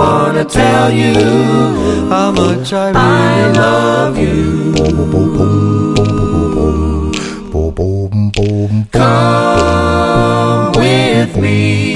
wanna tell you how much I really love you. Come with me.